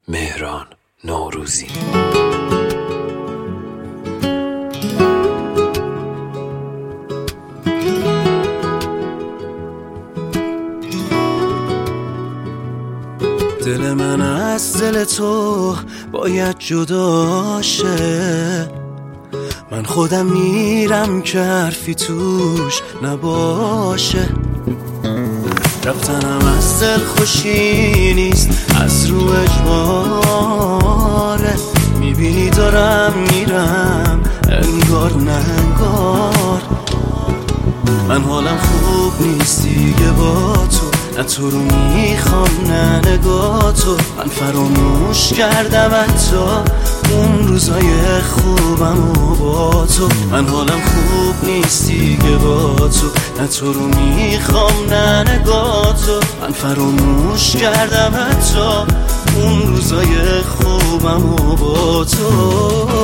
مهران نوروزی. دل من از دل تو باید جدا شه، من خودم میرم که حرفی توش نباشه. رفتنم از دل خوشی نیست، از رو اجباره. میبینی دارم میرم انگار نه انگار. من حالم خوب نیست دیگه با تو، نه تو رو میخوام نه نگاه تو. من فراموش کردم حتی اون روزای خوبم و با تو. من حالم خوب نیست دیگه با تو، نه تو رو میخوام نه نگاه تو. من فراموش کردم حتی اون روزای خوبم و با تو.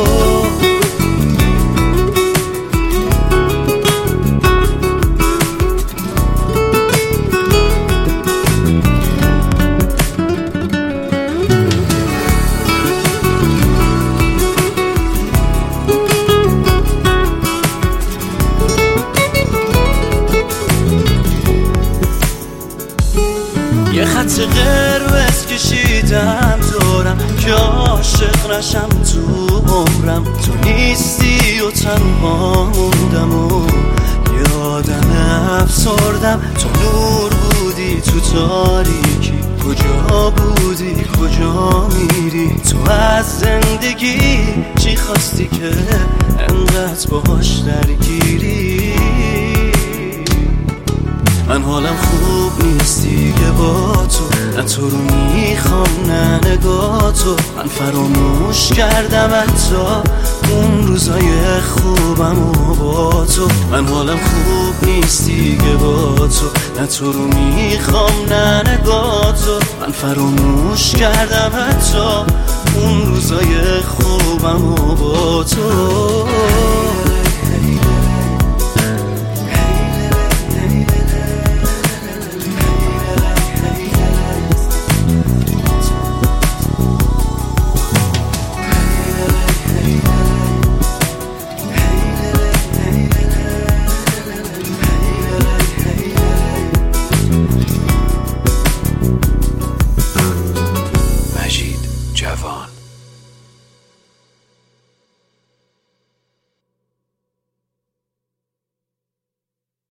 یه خط قرمز کشیدم دارم که عاشق نشم تو عمرم. تو نیستی و تنها موندم و یه آدم افسردم. تو نور بودی تو تاریکی، کجا بودی کجا میری؟ تو از زندگی چی خواستی که انقدر باهاش درگیری؟ من حالم خوب نیست دیگه با تو، نه تو رو میخوام نه نگاه تو. من فراموش کردم حتی اون روزای خوبم و با تو. من حالم خوب نیست دیگه با تو، نه تو رو میخوام نه نگاه تو. من فراموش کردم حتی اون روزای خوبم و با تو.